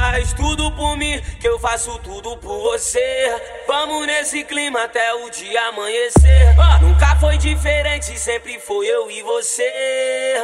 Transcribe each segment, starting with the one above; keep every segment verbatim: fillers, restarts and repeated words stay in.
Faz tudo por mim, que eu faço tudo por você. Vamos nesse clima até o dia amanhecer. Oh, nunca foi diferente, sempre foi eu e você.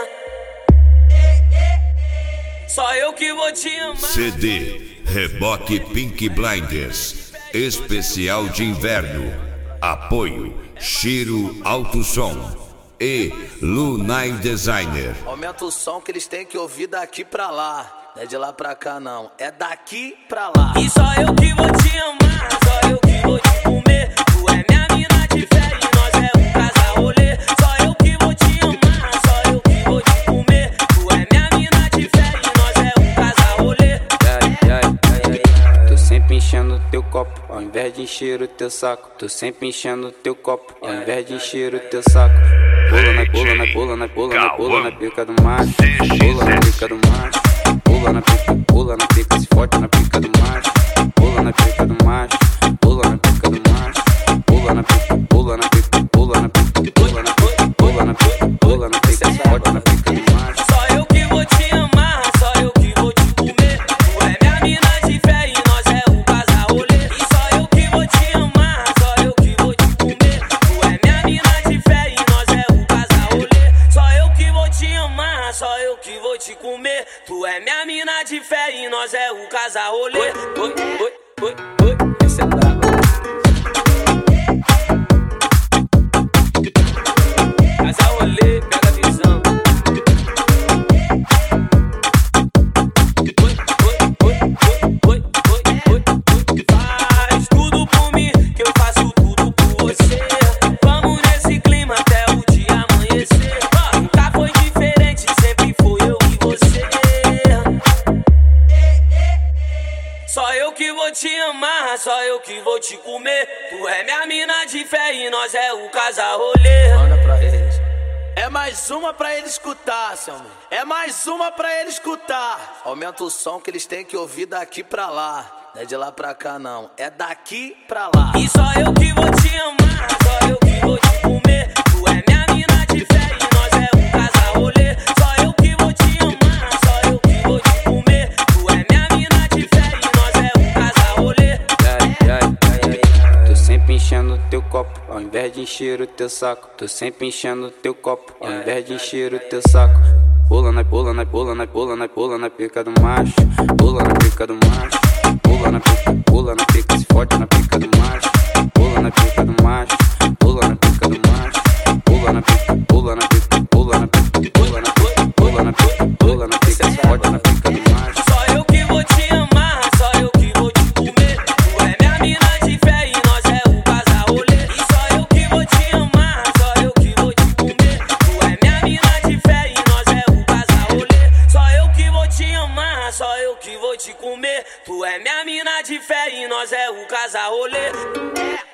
Só eu que vou te amar. C D Reboque Pink Blinders especial de inverno. Apoio Shiro Alto Som e Lunai Designer. Aumenta o som que eles têm que ouvir daqui pra lá. Não é de lá pra cá não, é daqui pra lá. E só eu que vou te amar, só eu que vou te comer. Tu é minha mina de fé e nós é um casal rolê. Só eu que vou te amar, só eu que vou te comer. Tu é minha mina de fé e nós é um casal rolê. Ai, ai, ai, ai. Tô sempre enchendo teu copo, ao invés de encher o teu saco. Tô sempre enchendo teu copo, ao invés de encher o teu saco. Pula na pula na pula na pula na pula na pica do macho. Pula na pica do macho. Pula na pica, pula na pica, se forte na pica do macho. Pula na pica do macho. Pula na pica do macho. Pula na pica, pula na pica, pula na pica, pula na pica, pula na pica, pula na pica, se forte na pica do macho. Só eu que vou te amar, só eu que vou te comer. Tu é minha mina de fé e nós é um casal rolê. E só eu que vou te amar, só eu que vou te comer. Tu é minha mina de fé e nós é um casal rolê. Só eu que vou te amar, só eu que vou te comer. Tu é minha mina de fé e nós é o casal rolê. Oi, oi, oi, oi, oi. Essa é brava. Casal rolê, pega a visão. Oi, oi, oi, oi, oi, oi, oi. Faz tudo por mim, que eu faço tudo por você. Vamos nesse clima até o dia amanhecer. Oh, nunca foi diferente, sempre foi eu e você. Só eu que vou te amar, só eu que vou te comer. Tu é minha mina de fé e nós é o casal rolê. Manda pra eles. É mais uma pra ele escutar, seu amigo. É mais uma pra ele escutar. Aumenta o som que eles têm que ouvir daqui pra lá. Não é de lá pra cá não, é daqui pra lá. E só eu que vou te amar, só eu que vou te comer. Tu é minha mina de fé e nós é um casal rolê. Só eu que vou te amar, só eu que vou te comer. Tu é minha mina de fé e nós é um casal rolê. Ai, ai, ai, ai. Tô sempre enchendo teu copo, ao invés de encher o teu saco. Tô sempre enchendo teu copo, ao invés de encher o teu saco. Pula na pula na pula na pula na pula na pica do macho. Pula na pica do macho. Pula na pica, pula na pica, se forte na pica do macho. Pula na pica do macho. Pula na pica do macho. Pula na pica, pula na pica, pula na pica, pula na pica, pula na pica, pula na pica, se forte na pica do macho. Só eu que vou te amar, só eu que vou te comer. Tu é minha mina de fé e nós é o casal rolê. E só eu que vou te amar, só eu que vou te comer. Tu é minha mina de fé e nós é o casal rolê. Só eu que vou te amar, só eu que vou te comer. Tu é minha mina de fé e nós é o casal rolê.